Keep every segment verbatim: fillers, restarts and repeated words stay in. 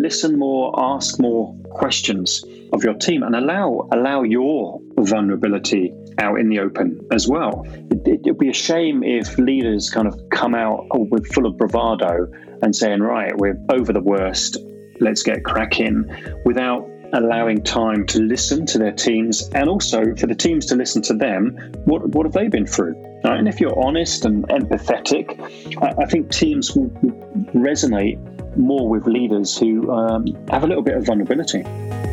listen more, ask more questions of your team, and allow allow your vulnerability out in the open as well. It would be a shame if leaders kind of come out with full of bravado and saying, right, we're over the worst, let's get cracking, without allowing time to listen to their teams, and also for the teams to listen to them. What what have they been through? Right? And if you're honest and empathetic, I, I think teams will resonate more with leaders who um, have a little bit of vulnerability.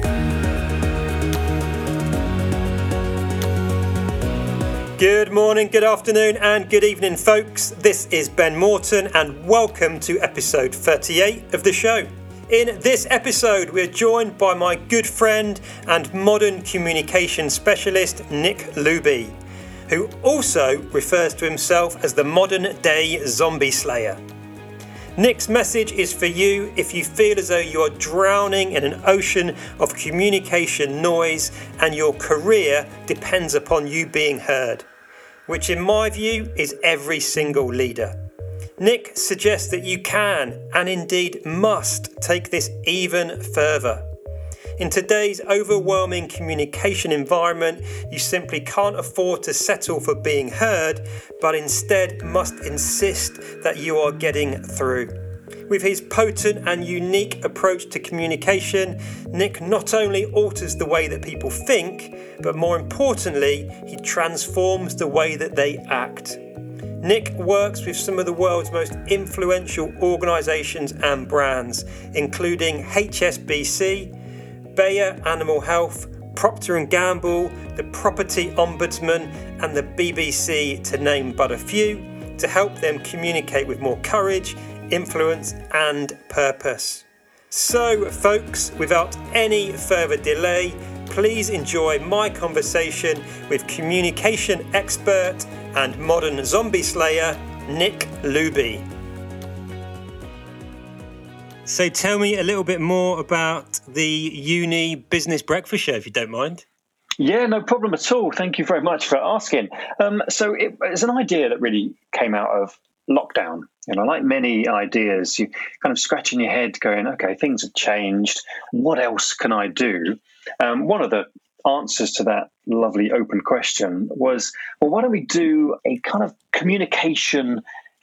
Good morning, good afternoon, and good evening, folks. This is Ben Morton, and welcome to episode thirty-eight of the show. In this episode, we're joined by my good friend and modern communication specialist, Nick Luby, who also refers to himself as the modern-day zombie slayer. Nick's message is for you if you feel as though you are drowning in an ocean of communication noise and your career depends upon you being heard, which in my view is every single leader. Nick suggests that you can, and indeed must, take this even further. In today's overwhelming communication environment, you simply can't afford to settle for being heard, but instead must insist that you are getting through. With his potent and unique approach to communication, Nick not only alters the way that people think, but more importantly, he transforms the way that they act. Nick works with some of the world's most influential organisations and brands, including H S B C, Bayer Animal Health, Procter and Gamble, the Property Ombudsman, and the B B C, to name but a few, to help them communicate with more courage, influence, and purpose. So, folks, without any further delay, please enjoy my conversation with communication expert and modern zombie slayer, Nick Luby. So tell me a little bit more about the Uni Business Breakfast Show, if you don't mind. Yeah, no problem at all. Thank you very much for asking. Um, so it, it's an idea that really came out of lockdown. You know, like many ideas, you kind of scratching your head going, okay, things have changed. What else can I do? Um, one of the answers to that lovely open question was, well, why don't we do a kind of communication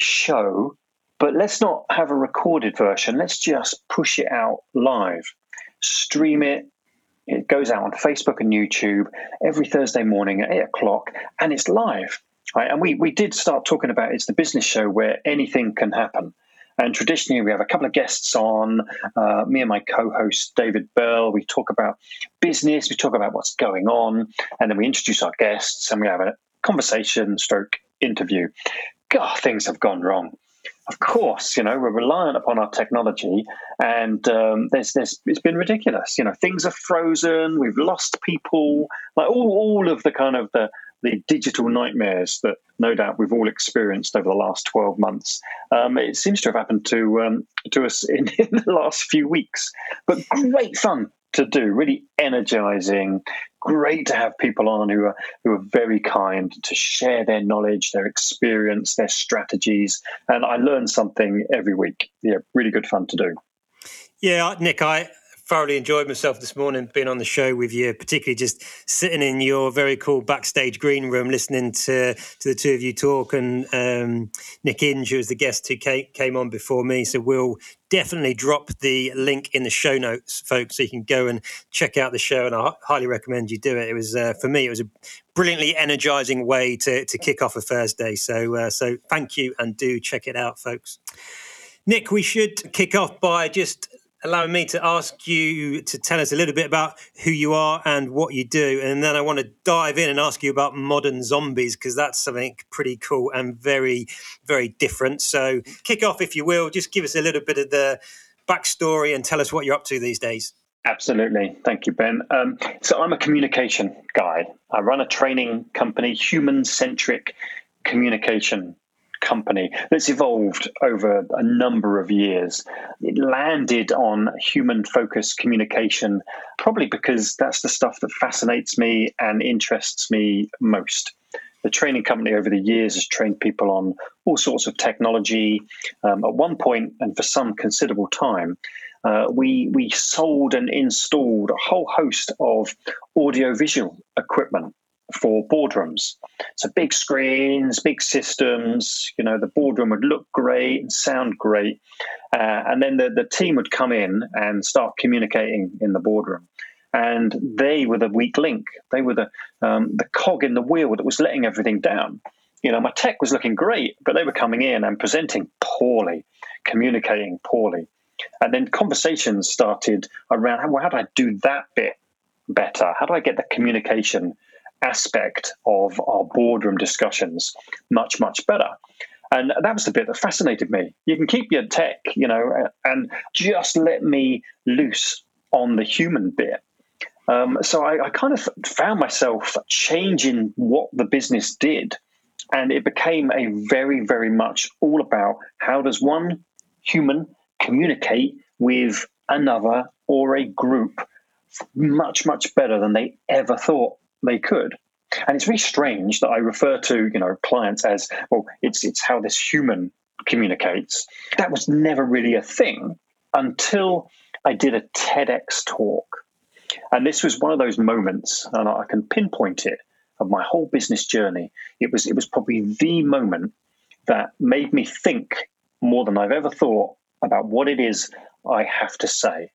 show, but let's not have a recorded version. Let's just push it out live, stream it. It goes out on Facebook and YouTube every Thursday morning at eight o'clock, and it's live. Right? And we, we did start talking about it's the business show where anything can happen. And traditionally, we have a couple of guests on, uh, me and my co-host, David Bell. We talk about business, we talk about what's going on, and then we introduce our guests and we have a conversation stroke interview. God, things have gone wrong. Of course, you know, we're reliant upon our technology, and um, there's, there's, it's been ridiculous. You know, things are frozen, we've lost people, like all, all of the kind of the, the digital nightmares that no doubt we've all experienced over the last twelve months. Um, it seems to have happened to um, to us in, in the last few weeks. But great fun to do, really energizing. Great to have people on who are who are very kind to share their knowledge, their experience, their strategies. And I learn something every week. Yeah, really good fun to do. Yeah, Nick, I thoroughly enjoyed myself this morning being on the show with you, particularly just sitting in your very cool backstage green room, listening to, to the two of you talk, and um, Nick Inge, who was the guest who came, came on before me. So we'll definitely drop the link in the show notes, folks, so you can go and check out the show, and I highly recommend you do it. It was, uh, for me, it was a brilliantly energizing way to, to kick off a Thursday. So, uh, so thank you, and do check it out, folks. Nick, we should kick off by just allowing me to ask you to tell us a little bit about who you are and what you do. And then I want to dive in and ask you about modern zombies, because that's something pretty cool and very, very different. So kick off, if you will. Just give us a little bit of the backstory and tell us what you're up to these days. Absolutely. Thank you, Ben. Um, so I'm a communication guy. I run a training company, human-centric communication company that's evolved over a number of years. It landed on human-focused communication, probably because that's the stuff that fascinates me and interests me most. the training company over the years has trained people on all sorts of technology. Um, at one point, and for some considerable time, uh, we we sold and installed a whole host of audiovisual equipment for boardrooms. So big screens, big systems, you know, the boardroom would look great and sound great. Uh, and then the, the team would come in and start communicating in the boardroom. And they were the weak link. They were the um, the cog in the wheel that was letting everything down. You know, my tech was looking great, but they were coming in and presenting poorly, communicating poorly. And then conversations started around, well, how do I do that bit better? How do I get the communication aspect of our boardroom discussions much, much better? And that was the bit that fascinated me. You can keep your tech, you know, and just let me loose on the human bit. Um, so I, I kind of found myself changing what the business did. And it became a very, very much all about how does one human communicate with another or a group much, much better than they ever thought they could. And it's really strange that I refer to, you know, clients as, well, it's it's how this human communicates. That was never really a thing until I did a TEDx talk. And this was one of those moments, and I can pinpoint it, of my whole business journey. It was it was probably the moment that made me think more than I've ever thought about what it is I have to say.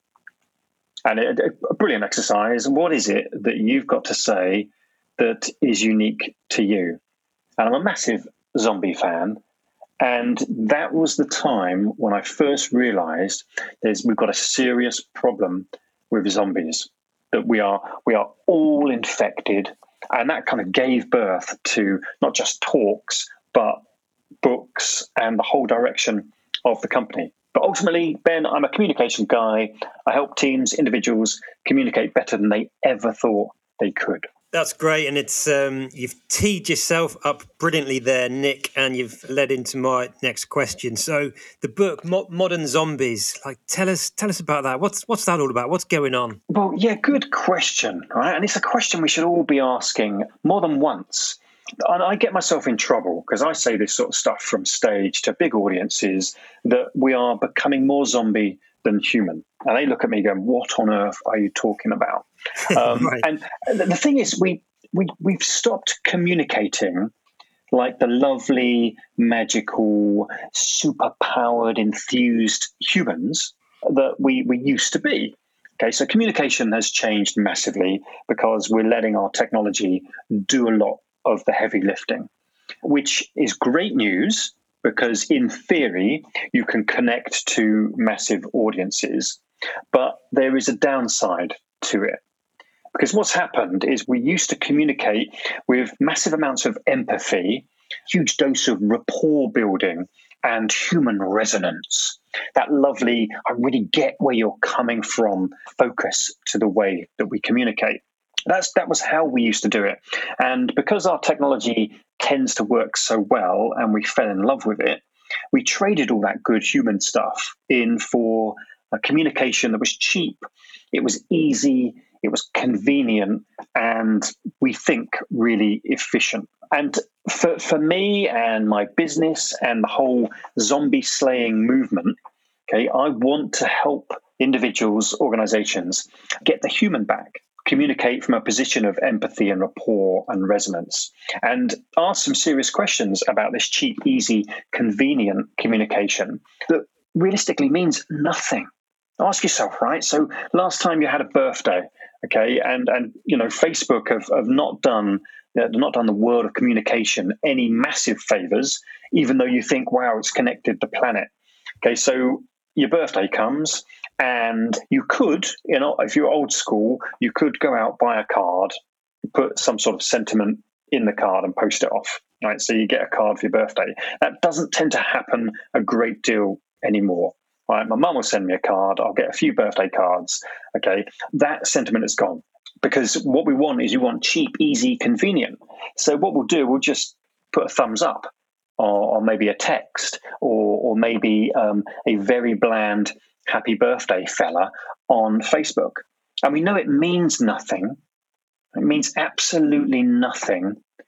And it, a brilliant exercise. What is it that you've got to say that is unique to you? And I'm a massive zombie fan. And that was the time when I first realized there's we've got a serious problem with zombies, that we are we are all infected. And that kind of gave birth to not just talks, but books and the whole direction of the company. But ultimately, Ben, I'm a communication guy. I help teams, individuals communicate better than they ever thought they could. That's great. And it's um, you've teed yourself up brilliantly there, Nick, and you've led into my next question. So the book, Mo- Modern Zombies, like tell us tell us about that. What's what's that all about? What's going on? Well, yeah, good question, right? And it's a question we should all be asking more than once. And I get myself in trouble because I say this sort of stuff from stage to big audiences that we are becoming more zombie than human. And they look at me going, what on earth are you talking about? Um, right. And the thing is, we, we, we've stopped communicating like the lovely, magical, super-powered, enthused humans that we, we used to be. Okay, so communication has changed massively because we're letting our technology do a lot of the heavy lifting, which is great news because in theory, you can connect to massive audiences, but there is a downside to it. Because what's happened is we used to communicate with massive amounts of empathy, huge dose of rapport building and human resonance. That lovely, I really get where you're coming from, focus to the way that we communicate. That's that was how we used to do it. And because our technology tends to work so well and we fell in love with it, we traded all that good human stuff in for a communication that was cheap. It was easy, it was convenient, and we think really efficient. And for, for me and my business and the whole zombie slaying movement, okay, I want to help individuals, organizations get the human back. Communicate from a position of empathy and rapport and resonance, and ask some serious questions about this cheap, easy, convenient communication that realistically means nothing. Ask yourself, right? So last time you had a birthday, okay, and and you know Facebook have, have not done uh, not done the world of communication any massive favors, even though you think, wow, it's connected the planet. Okay, so your birthday comes. And you could, you know, if you're old school, you could go out, buy a card, put some sort of sentiment in the card and post it off, right? So you get a card for your birthday. That doesn't tend to happen a great deal anymore, right? My mum will send me a card. I'll get a few birthday cards, okay? That sentiment is gone because what we want is you want cheap, easy, convenient. So what we'll do, we'll just put a thumbs up or, or maybe a text or, or maybe um, a very bland happy birthday fella on Facebook. And we know it means nothing. It means absolutely nothing.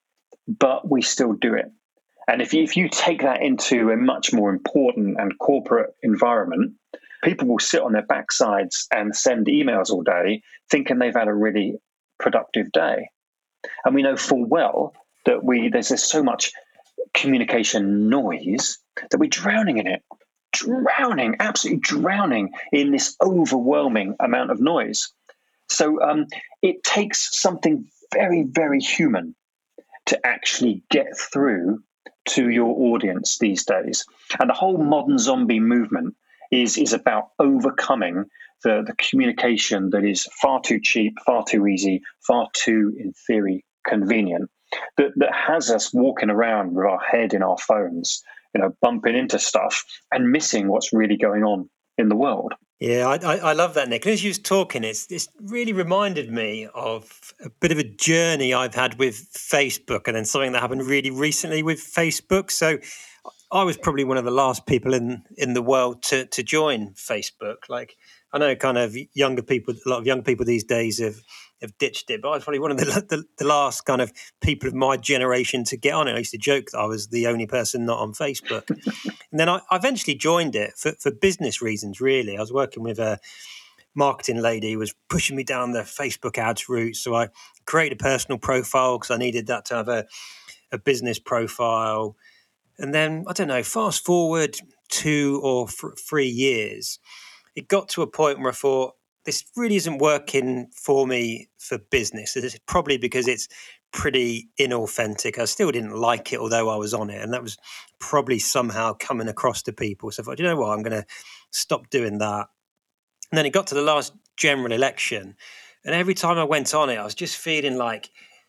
but we still do it. And if you, if you take that into a much more important and corporate environment, people will sit on their backsides and send emails all day thinking they've had a really productive day. And we know full well that we there's, there's so much communication noise that we're drowning in it, drowning, absolutely drowning in this overwhelming amount of noise. So um, it takes something very, very human to actually get through to your audience these days. And the whole modern zombie movement is, is about overcoming the, the communication that is far too cheap, far too easy, far too, in theory, convenient, that, that has us walking around with our head in our phones, you know, bumping into stuff and missing what's really going on in the world. Yeah, I, I, I love that, Nick. And as you was talking, it's, it's really reminded me of a bit of a journey I've had with Facebook, and then something that happened really recently with Facebook. So I was probably one of the last people in, in the world to, to join Facebook. Like, I know kind of younger people, a lot of young people these days have, have ditched it, but I was probably one of the, the, the last kind of people of my generation to get on it. I used to joke that I was the only person not on Facebook. And then I, I eventually joined it for, for business reasons, really. I was working with a marketing lady who was pushing me down the Facebook ads route. So I created a personal profile because I needed that to have a, a business profile. And then, I don't know, fast forward two or th- three years, it got to a point where I thought, this really isn't working for me for business. It's probably because it's pretty inauthentic. I still didn't like it, although I was on it. And that was probably somehow coming across to people. So I thought, you know what, I'm going to stop doing that. And then it got to the last general election. And every time I went on it, I was just feeling like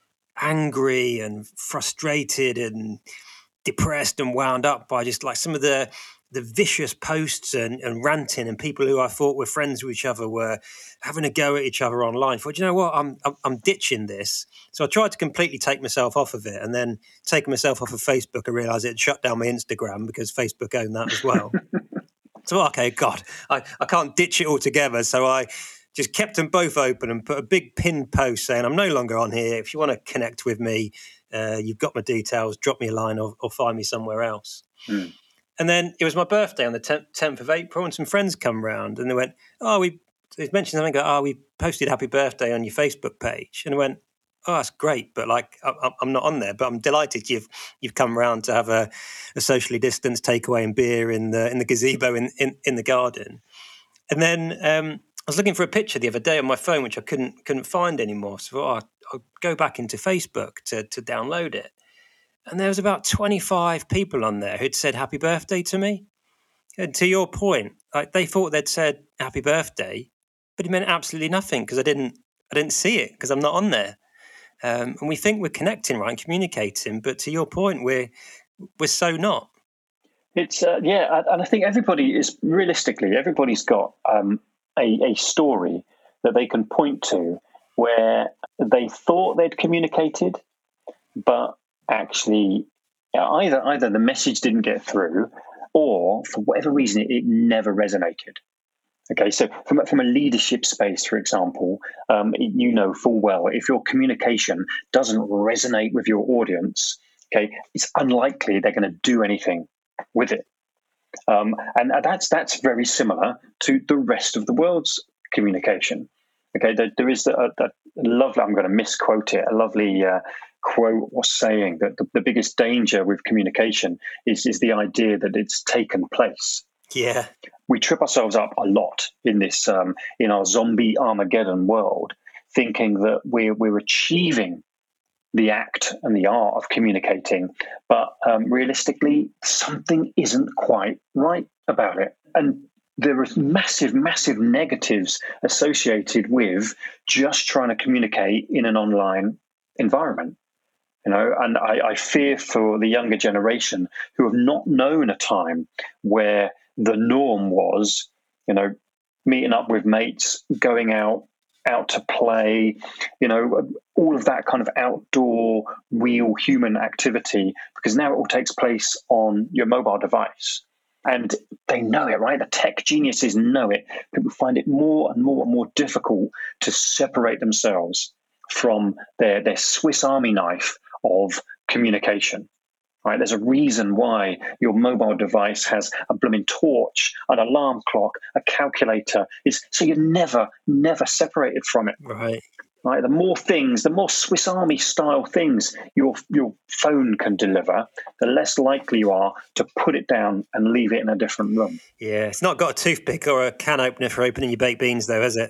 angry and frustrated and depressed and wound up by just like some of the the vicious posts and, and ranting, and people who I thought were friends with each other were having a go at each other online. I thought, you know what, I'm, I'm I'm ditching this. So I tried to completely take myself off of it, and then taking myself off of Facebook, I realised it shut down my Instagram because Facebook owned that as well. So, okay, God, I, I can't ditch it altogether. So I just kept them both open and put a big pinned post saying, I'm no longer on here. If you want to connect with me, uh, you've got my details, drop me a line or, or find me somewhere else. Mm. And then it was my birthday on the tenth of April, and some friends come round and they went, oh, we they mentioned something like, oh, we posted happy birthday on your Facebook page. And I went, oh, that's great, but like I, I'm not on there. But I'm delighted you've you've come round to have a, a socially distanced takeaway and beer in the in the gazebo in, in, in the garden. And then um, I was looking for a picture the other day on my phone, which I couldn't couldn't find anymore. So oh, I'll, I'll go back into Facebook to to download it. And there was about twenty-five people on there who'd said happy birthday to me. And to your point, like they thought they'd said happy birthday, but it meant absolutely nothing because I didn't I didn't see it because I'm not on there. Um, and we think we're connecting, right, and communicating, but to your point, we're we're so not. It's uh, yeah, and I think everybody is realistically everybody's got um, a, a story that they can point to where they thought they'd communicated, but actually either either the message didn't get through, or for whatever reason it, it never resonated. Okay, so from from a leadership space, for example, um, you know full well if your communication doesn't resonate with your audience, okay, it's unlikely they're going to do anything with it. Um, and that's that's very similar to the rest of the world's communication. Okay, there, there is a, a lovely, I'm going to misquote it, a lovely uh, quote or saying that the, the biggest danger with communication is, is the idea that it's taken place. Yeah. We trip ourselves up a lot in this, um, in our zombie Armageddon world, thinking that we're, we're achieving the act and the art of communicating, but um, realistically, something isn't quite right about it. And there are massive, massive negatives associated with just trying to communicate in an online environment. You know, and I, I fear for the younger generation who have not known a time where the norm was, you know, meeting up with mates, going out, out to play, you know, all of that kind of outdoor, real human activity, because now it all takes place on your mobile device. And they know it, right? The tech geniuses know it. People find it more and more and more difficult to separate themselves from their, their Swiss Army knife of communication. Right? There's a reason why your mobile device has a blooming torch, an alarm clock, a calculator. It's, so you're never, never separated from it. Right. Right? The more things, the more Swiss Army style things your your phone can deliver, the less likely you are to put it down and leave it in a different room. Yeah, it's not got a toothpick or a can opener for opening your baked beans, though, has it?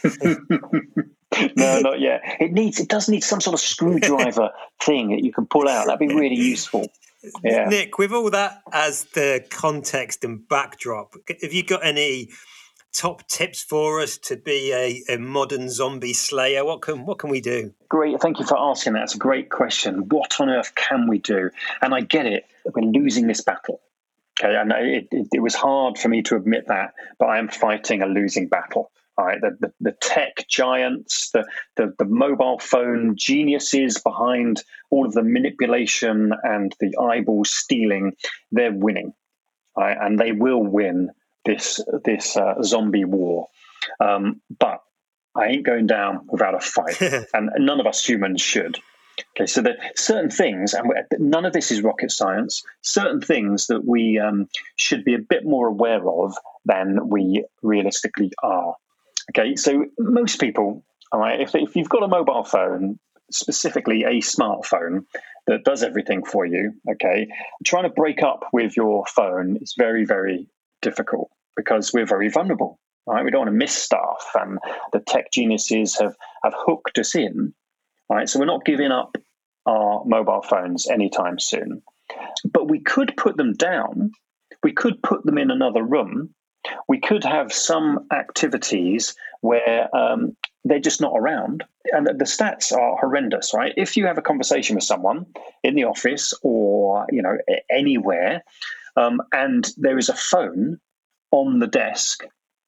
No, not yet. It needs. It does need some sort of screwdriver thing that you can pull out. That'd be really useful. Yeah. Nick, with all that as the context and backdrop, have you got any top tips for us to be a, a modern zombie slayer? What can what can we do? Great. Thank you for asking that. It's a great question. What on earth can we do? And I get it. We're losing this battle. Okay, and it, it, it was hard for me to admit that, but I am fighting a losing battle. All right, the, the, the tech giants, the, the the mobile phone geniuses behind all of the manipulation and the eyeball stealing, they're winning, all right, and they will win this this uh, zombie war. Um, but I ain't going down without a fight, and none of us humans should. Okay, so there are certain things, and none of this is rocket science, certain things that we um, should be a bit more aware of than we realistically are. Okay, so most people, all right, if, if you've got a mobile phone, specifically a smartphone that does everything for you, okay, trying to break up with your phone is very, very difficult because we're very vulnerable, right? We don't want to miss stuff, and the tech geniuses have, have hooked us in, right? So we're not giving up our mobile phones anytime soon. But we could put them down. We could put them in another room. We could have some activities where um, they're just not around. And the stats are horrendous, right? If you have a conversation with someone in the office or, you know, anywhere, um, and there is a phone on the desk,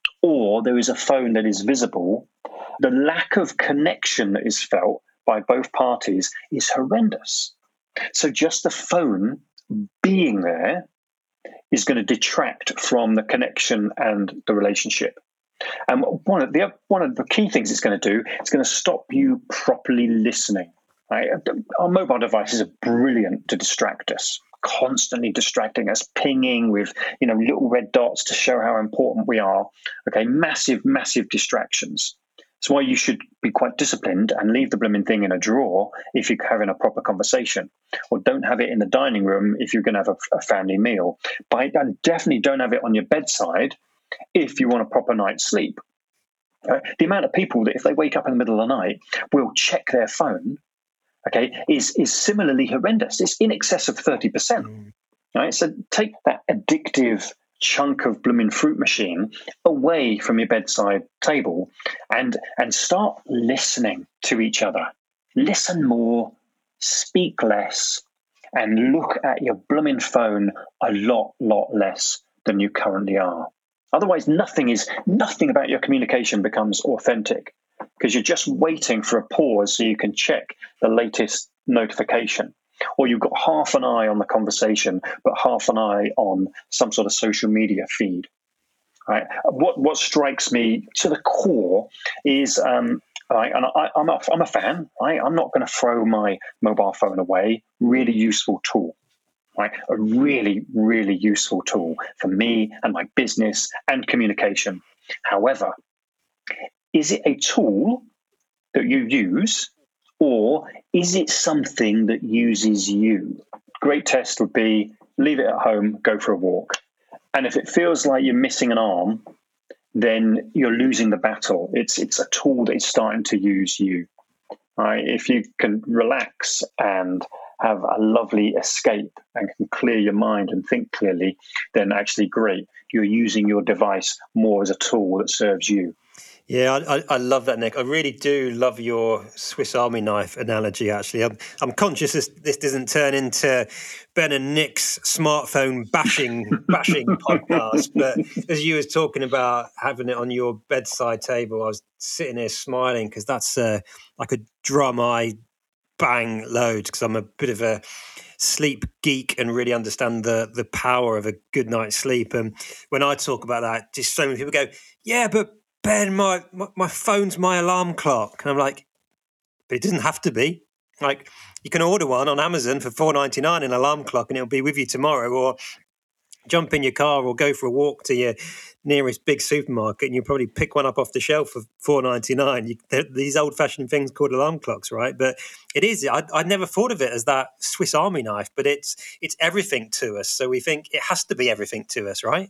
or there is a phone that is visible, the lack of connection that is felt by both parties is horrendous. So just the phone being there is going to detract from the connection and the relationship. And one of the one of the key things it's going to do, it's going to stop you properly listening. Right? Our mobile devices are brilliant to distract us, constantly distracting us, pinging with, you know, little red dots to show how important we are. Okay, massive, massive distractions. That's why you should be quite disciplined and leave the blooming thing in a drawer if you're having a proper conversation, or don't have it in the dining room if you're going to have a, a family meal. But and definitely don't have it on your bedside if you want a proper night's sleep. Uh, the amount of people that if they wake up in the middle of the night will check their phone, okay, is is similarly horrendous. It's in excess of thirty percent. Mm. Right? So take that addictive chunk of blooming fruit machine away from your bedside table and and start listening to each other. Listen more, speak less, and look at your blooming phone a lot, lot less than you currently are. Otherwise, nothing is nothing about your communication becomes authentic because you're just waiting for a pause so you can check the latest notification. Or you've got half an eye on the conversation, but half an eye on some sort of social media feed. Right? What what strikes me to the core is, um, right, and I, I'm a, I'm a fan. Right? I'm not going to throw my mobile phone away. Really useful tool. Right? A really, really useful tool for me and my business and communication. However, is it a tool that you use, or is it something that uses you? Great test would be leave it at home, go for a walk. And if it feels like you're missing an arm, then you're losing the battle. It's it's a tool that is starting to use you. Right? If you can relax and have a lovely escape and can clear your mind and think clearly, then actually great. You're using your device more as a tool that serves you. Yeah, I, I love that, Nick. I really do love your Swiss Army knife analogy, actually. I'm, I'm conscious this, this doesn't turn into Ben and Nick's smartphone bashing bashing podcast, but as you was talking about having it on your bedside table, I was sitting there smiling because that's uh, like a drum I bang loads because I'm a bit of a sleep geek and really understand the the power of a good night's sleep. And when I talk about that, just so many people go, yeah, but Ben, my, my, my phone's my alarm clock. And I'm like, but it doesn't have to be. Like, you can order one on Amazon for four ninety-nine, an alarm clock, and it'll be with you tomorrow. Or jump in your car or go for a walk to your nearest big supermarket and you probably pick one up off the shelf for four ninety-nine. You, these old-fashioned things called alarm clocks, right? But it is. I, I'd never thought of it as that Swiss Army knife, but it's it's everything to us. So we think it has to be everything to us, right?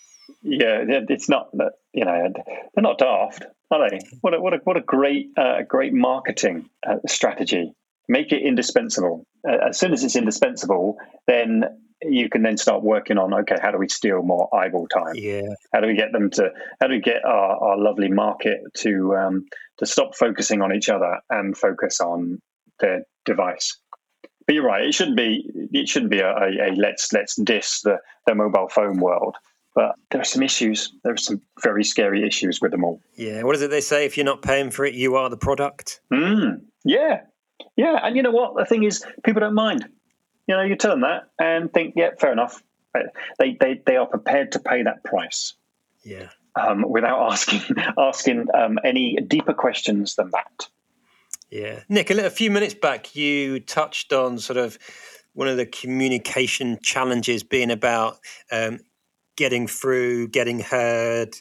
Yeah, it's not. You know, they're not daft, are they? What a what a what a great uh, great marketing uh, strategy. Make it indispensable. Uh, as soon as it's indispensable, then you can then start working on, okay, how do we steal more eyeball time? Yeah. How do we get them to, how do we get our, our lovely market to um, to stop focusing on each other and focus on their device? But you're right, it shouldn't be it shouldn't be a, a, a let's let's diss the, the mobile phone world. But there are some issues. There are some very scary issues with them all. Yeah. What is it they say? If you're not paying for it, you are the product. Mm, yeah. Yeah. And you know what? The thing is, people don't mind. You know, you tell them that and think, yeah, fair enough. They they they are prepared to pay that price. Yeah. Um, without asking asking um, any deeper questions than that. Yeah. Nick, a, little, a few minutes back, you touched on sort of one of the communication challenges being about um, getting through, getting heard,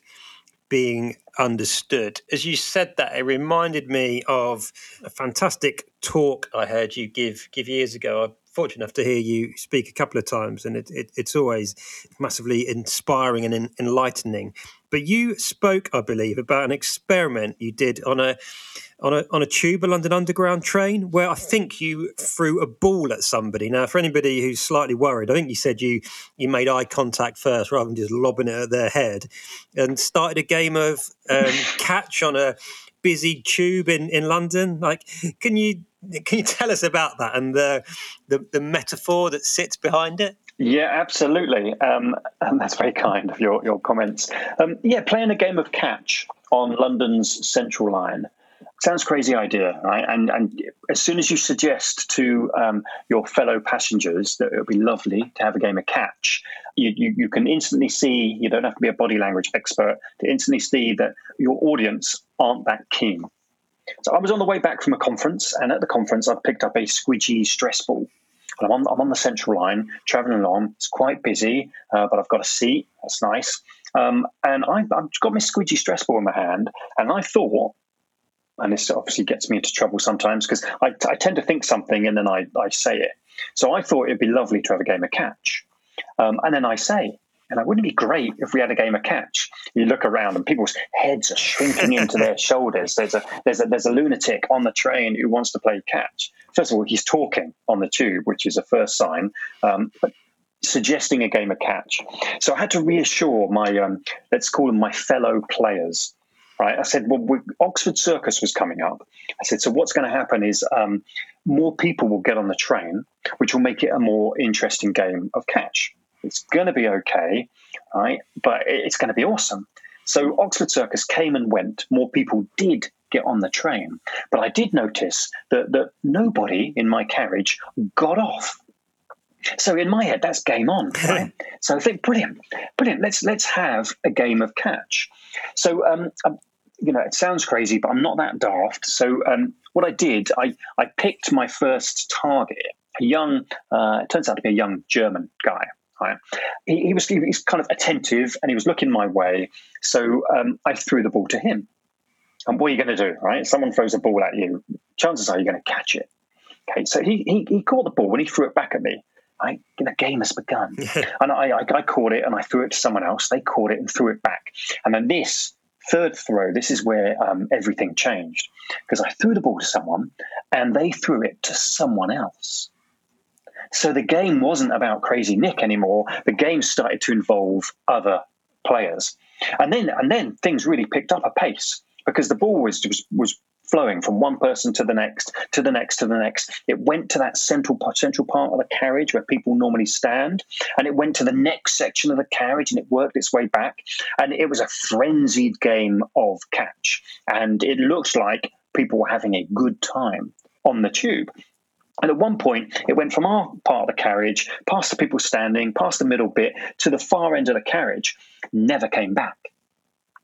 being understood. As you said that, it reminded me of a fantastic talk I heard you give give years ago. I'm fortunate enough to hear you speak a couple of times, and it, it, it's always massively inspiring and en- enlightening. But you spoke, I believe, about an experiment you did on a on a on a tube, a London Underground train, where I think you threw a ball at somebody. Now, for anybody who's slightly worried, I think you said you you made eye contact first rather than just lobbing it at their head, and started a game of um, catch on a busy tube in, in London. Like, can you can you tell us about that and the the, the metaphor that sits behind it? Yeah, absolutely. Um, and that's very kind of your, your comments. Um, yeah, playing a game of catch on London's Central Line. Sounds crazy idea, right? And and as soon as you suggest to um, your fellow passengers that it would be lovely to have a game of catch, you, you, you can instantly see, you don't have to be a body language expert, to instantly see that your audience aren't that keen. So I was on the way back from a conference, and at the conference I picked up a squidgy stress ball. And I'm on, I'm on the Central Line, travelling along. It's quite busy, uh, but I've got a seat. That's nice. Um, and I, I've got my squidgy stress ball in my hand, and I thought, and this obviously gets me into trouble sometimes because I, I tend to think something and then I, I say it. So I thought it'd be lovely to have a game of catch. Um, and then I say, and it wouldn't it be great if we had a game of catch? You look around and people's heads are shrinking into their shoulders. There's a there's a there's a lunatic on the train who wants to play catch. First of all, he's talking on the tube, which is a first sign, um, but suggesting a game of catch. So I had to reassure my, um, let's call them my fellow players. Right. I said, well, we, Oxford Circus was coming up. I said, so what's going to happen is um, more people will get on the train, which will make it a more interesting game of catch. It's going to be okay, right? But it's going to be awesome. So Oxford Circus came and went. More people did get on the train. But I did notice that, that nobody in my carriage got off. So in my head, that's game on, right? So I think, brilliant, brilliant. Let's let's have a game of catch. So, um, um, you know, it sounds crazy, but I'm not that daft. So um, what I did, I, I picked my first target, a young, uh, it turns out to be a young German guy. Right? He, he was he was kind of attentive and he was looking my way. So um, I threw the ball to him. And what are you going to do, right? Someone throws a ball at you. Chances are you're going to catch it. Okay, so he, he, he caught the ball and he threw it back at me. I, the game has begun. And I, I, I caught it and I threw it to someone else. They caught it and threw it back. And then this third throw, this is where um, everything changed. Because I threw the ball to someone and they threw it to someone else. So the game wasn't about Crazy Nick anymore. The game started to involve other players. And then and then things really picked up a pace because the ball was was, was flowing from one person to the next, to the next, to the next. It went to that central central part of the carriage where people normally stand, and it went to the next section of the carriage, and it worked its way back. And it was a frenzied game of catch, and it looked like people were having a good time on the tube. And at one point, it went from our part of the carriage, past the people standing, past the middle bit, to the far end of the carriage, never came back.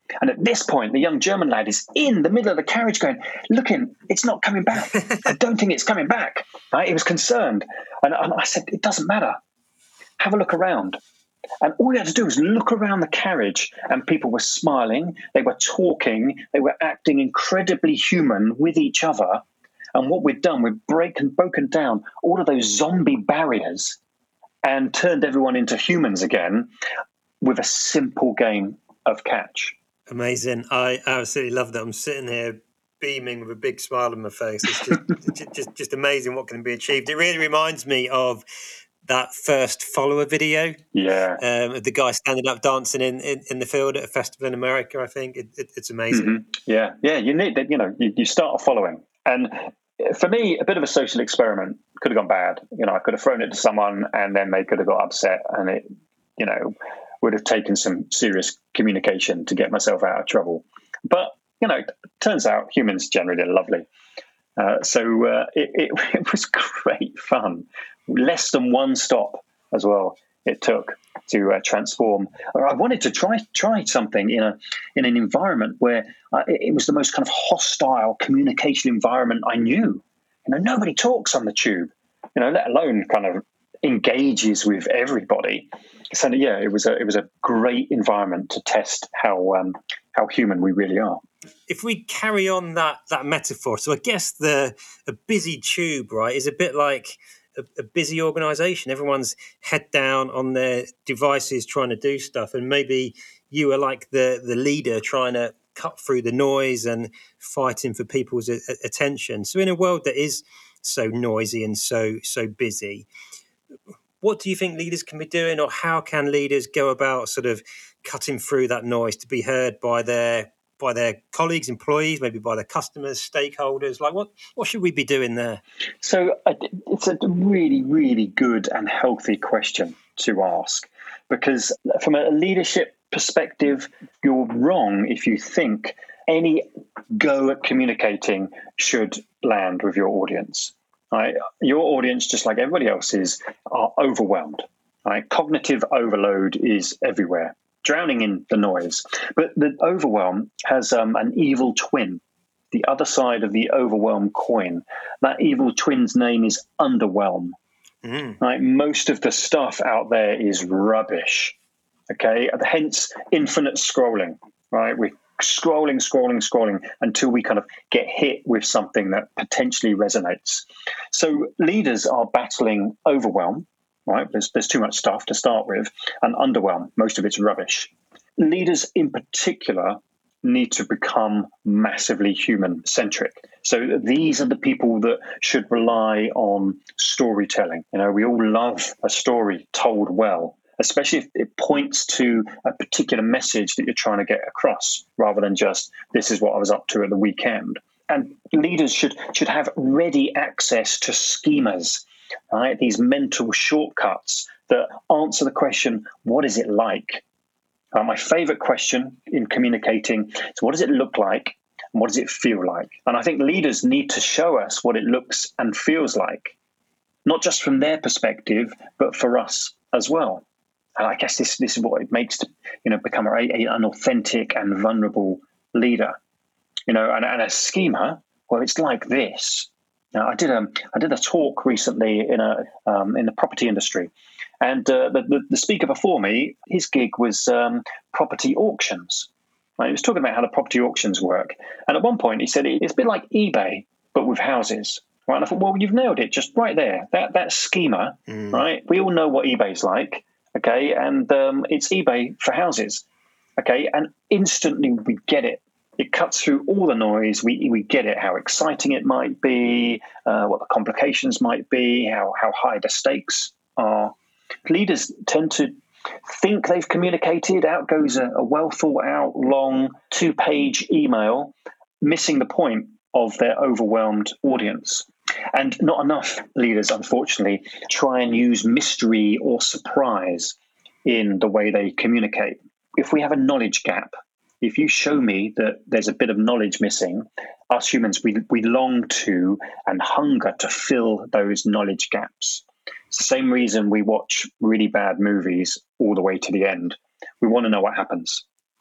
And at this point, the young German lad is in the middle of the carriage going, looking, it's not coming back. I don't think it's coming back. Right? He was concerned. And, and I said, it doesn't matter. Have a look around. And all you had to do was look around the carriage, and people were smiling, they were talking, they were acting incredibly human with each other. And what we'd done, we'd broken, broken down all of those zombie barriers and turned everyone into humans again with a simple game of catch. Amazing. I absolutely love that. I'm sitting here beaming with a big smile on my face. It's just, just, just amazing what can be achieved. It really reminds me of that first follower video. Yeah. Um, of the guy standing up dancing in, in, in the field at a festival in America, I think. It, it, it's amazing. Mm-hmm. Yeah. Yeah. You need that, you know, you, you start following. And for me, a bit of a social experiment could have gone bad. You know, I could have thrown it to someone and then they could have got upset, and it, you know, would have taken some serious communication to get myself out of trouble. But, you know, it turns out humans generally are lovely. Uh, so uh, it, it, it was great fun. Less than one stop as well it took to uh, transform. I wanted to try try something in a in an environment where uh, it, it was the most kind of hostile communication environment I knew. You know, nobody talks on the tube, you know, let alone kind of engages with everybody. So yeah, it was a it was a great environment to test how um, how human we really are. If we carry on that that metaphor, so I guess the a busy tube, right, is a bit like a, a busy organisation. Everyone's head down on their devices trying to do stuff, and maybe you are like the the leader trying to cut through the noise and fighting for people's a, a, attention. So in a world that is so noisy and so so busy, what do you think leaders can be doing, or how can leaders go about sort of cutting through that noise to be heard by their by their colleagues, employees, maybe by their customers, stakeholders? Like, what what should we be doing there? So uh, it's a really, really good and healthy question to ask, because from a leadership perspective, you're wrong if you think any go at communicating should land with your audience. Right? Your audience, just like everybody else's, are overwhelmed. Right? Cognitive overload is everywhere, drowning in the noise. But the overwhelm has um, an evil twin, the other side of the overwhelm coin. That evil twin's name is underwhelm. Mm. Right? Most of the stuff out there is rubbish. Okay, hence infinite scrolling. Right? We're scrolling, scrolling, scrolling until we kind of get hit with something that potentially resonates. So leaders are battling overwhelm. Right? There's, there's too much stuff to start with, and underwhelm. Most of it's rubbish. Leaders in particular need to become massively human-centric. So these are the people that should rely on storytelling. You know, we all love a story told well, especially if it points to a particular message that you're trying to get across, rather than just, this is what I was up to at the weekend. And leaders should should have ready access to schemas, right? These mental shortcuts that answer the question, what is it like? Uh, my favorite question in communicating is, what does it look like? And what does it feel like? And I think leaders need to show us what it looks and feels like, not just from their perspective, but for us as well. And I guess this, this is what it makes to, you know, become a, a, an authentic and vulnerable leader. You know, and, and a schema, well, it's like this. Now, I did a I did a talk recently in a um, in the property industry, and uh, the, the the speaker before me, his gig was um, property auctions. Right? He was talking about how the property auctions work, and at one point he said it's a bit like eBay but with houses. Right? And I thought, well, you've nailed it, just right there. That that schema, mm. right? We all know what eBay's like, okay, and um, it's eBay for houses, okay, and instantly we get it. It cuts through all the noise. We we get it, how exciting it might be, uh, what the complications might be, how, how high the stakes are. Leaders tend to think they've communicated. Out goes a, a well thought out, long two-page email, missing the point of their overwhelmed audience. And not enough leaders, unfortunately, try and use mystery or surprise in the way they communicate. If we have a knowledge gap, if you show me that there's a bit of knowledge missing, us humans, we we long to and hunger to fill those knowledge gaps. It's the same reason we watch really bad movies all the way to the end. We want to know what happens.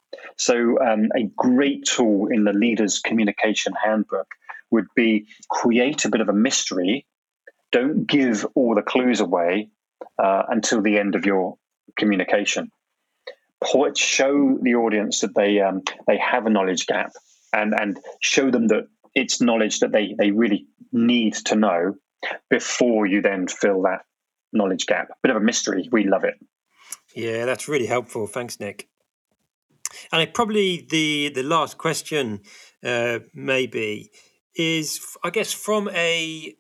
So um, a great tool in the leader's communication handbook would be create a bit of a mystery. Don't give all the clues away uh, until the end of your communication. Point, show the audience that they um, they have a knowledge gap, and and show them that it's knowledge that they they really need to know before you then fill that knowledge gap. Bit of a mystery. We love it. Yeah, that's really helpful. Thanks, Nick. And it probably the the last question uh, maybe is, I guess, from a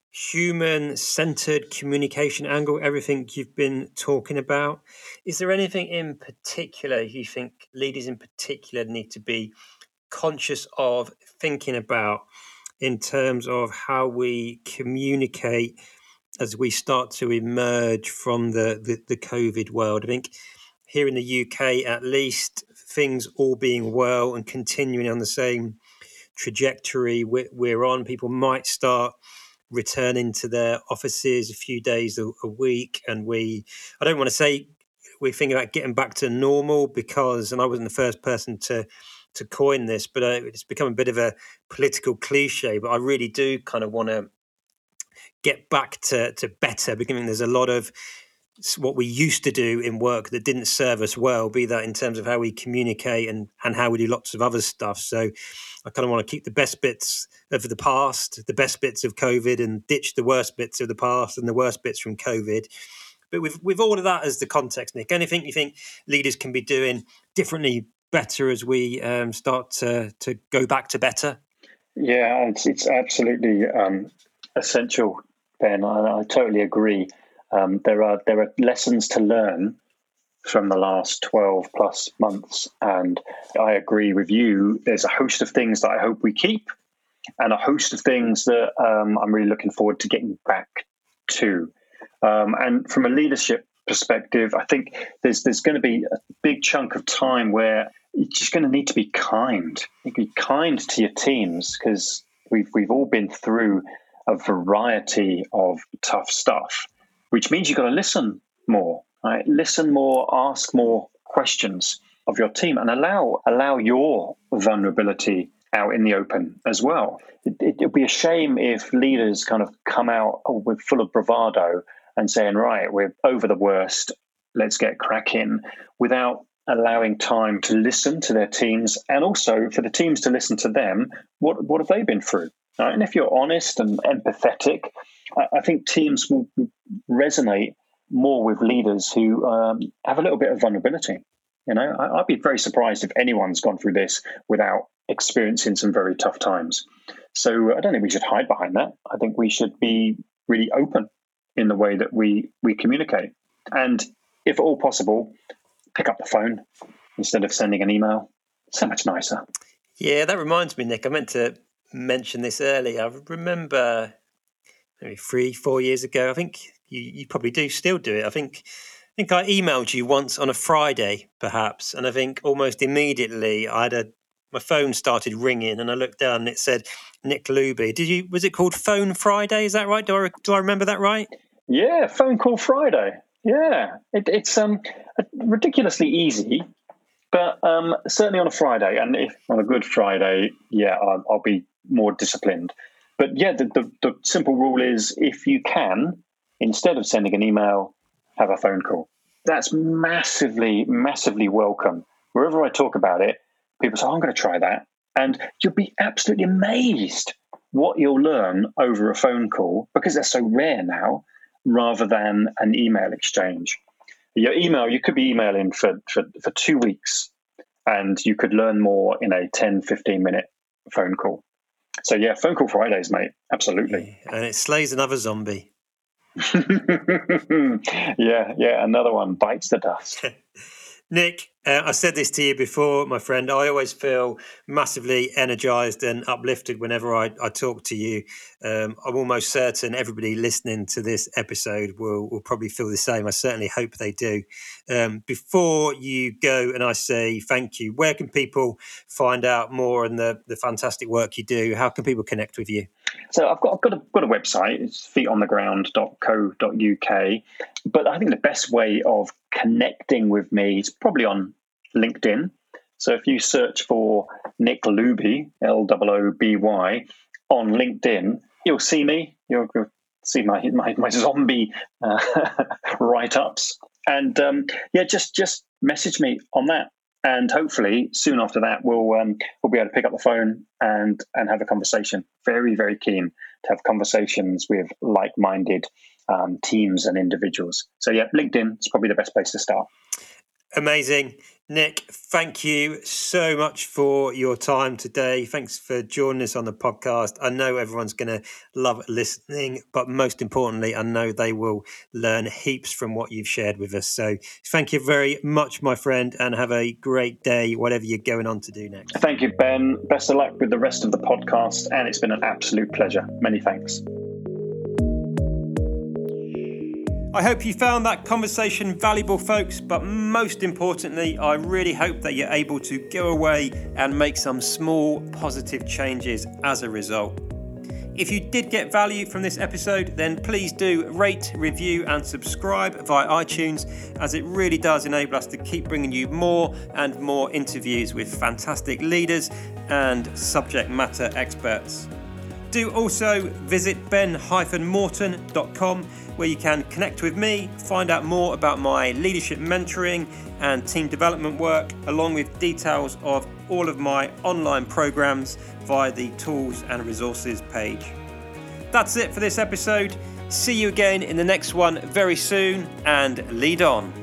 human-centered communication angle, everything you've been talking about, is there anything in particular you think leaders in particular need to be conscious of thinking about in terms of how we communicate as we start to emerge from the, the, the COVID world? I think here in the U K, at least, things all being well and continuing on the same trajectory we're, we're on, people might start returning to their offices a few days a, a week. And we, I don't want to say we're thinking about getting back to normal because, and I wasn't the first person to to coin this, but uh, it's become a bit of a political cliche, but I really do kind of want to get back to, to better, because there's a lot of what we used to do in work that didn't serve us well, be that in terms of how we communicate and, and how we do lots of other stuff. So I kind of want to keep the best bits of the past, the best bits of COVID, and ditch the worst bits of the past and the worst bits from COVID. But with, with all of that as the context, Nick, anything you think leaders can be doing differently, better as we um, start to, to go back to better? Yeah, it's, it's absolutely um, essential, Ben. I, I totally agree. Um, there are there are lessons to learn from the last twelve plus months, and I agree with you. There's a host of things that I hope we keep, and a host of things that um, I'm really looking forward to getting back to. Um, and from a leadership perspective, I think there's there's going to be a big chunk of time where you're just going to need to be kind. You be kind to your teams, because we've we've all been through a variety of tough stuff, which means you've got to listen more, right? Listen more, ask more questions of your team, and allow allow your vulnerability out in the open as well. It, it would be a shame if leaders kind of come out with full of bravado and saying, right, we're over the worst, let's get cracking, without allowing time to listen to their teams, and also for the teams to listen to them. What what have they been through? Right? And if you're honest and empathetic, I, I think teams will resonate more with leaders who um, have a little bit of vulnerability. You know, I, I'd be very surprised if anyone's gone through this without experiencing some very tough times. So I don't think we should hide behind that. I think we should be really open in the way that we we communicate. And if at all possible, pick up the phone instead of sending an email. So much nicer. Yeah, that reminds me, Nick, I meant to mention this earlier. I remember maybe three, four years ago, I think you, you probably do still do it. I think I think I emailed you once on a Friday, perhaps, and I think almost immediately I had a my phone started ringing, and I looked down and it said Nick Luby. Did you? Was it called Phone Friday? Is that right? Do I do I remember that right? Yeah, Phone Call Friday. Yeah, it, it's um ridiculously easy, but um certainly on a Friday, and if on a good Friday, yeah, I'll, I'll be more disciplined. But yeah, the, the the simple rule is, if you can, instead of sending an email, have a phone call. That's massively, massively welcome. Wherever I talk about it, people say, oh, I'm going to try that. And you'll be absolutely amazed what you'll learn over a phone call, because they're so rare now, rather than an email exchange. Your email, you could be emailing for, for, for two weeks, and you could learn more in a ten, fifteen minute phone call. So yeah, Phone Call Fridays, mate. Absolutely. And it slays another zombie. yeah, yeah, another one bites the dust. Nick, uh, I said this to you before, my friend. I always feel massively energized and uplifted whenever I, I talk to you. Um, I'm almost certain everybody listening to this episode will, will probably feel the same. I certainly hope they do. Um, before you go and I say thank you, where can people find out more on the, the fantastic work you do? How can people connect with you? So I've got I've got a, got a website. It's feet on the ground dot co dot uk. But I think the best way of connecting with me is probably on LinkedIn. So if you search for Nick Luby, L O O B Y, on LinkedIn, you'll see me. You'll, you'll see my my, my zombie uh, write-ups. And um, yeah, just just message me on that. And hopefully soon after that, we'll um, we'll be able to pick up the phone and and have a conversation. Very, very keen to have conversations with like-minded um, teams and individuals. So yeah, LinkedIn is probably the best place to start. Amazing. Nick, thank you so much for your time today. Thanks for joining us on the podcast. I know everyone's going to love listening, but most importantly, I know they will learn heaps from what you've shared with us. So thank you very much, my friend, and have a great day, whatever you're going on to do next. Thank you, Ben. Best of luck with the rest of the podcast, and it's been an absolute pleasure. Many thanks. I hope you found that conversation valuable, folks, but most importantly, I really hope that you're able to go away and make some small positive changes as a result. If you did get value from this episode, then please do rate, review and subscribe via iTunes, as it really does enable us to keep bringing you more and more interviews with fantastic leaders and subject matter experts. Do also visit ben dash morton dot com, where you can connect with me, find out more about my leadership mentoring and team development work, along with details of all of my online programs via the tools and resources page. That's it for this episode. See you again in the next one very soon, and lead on.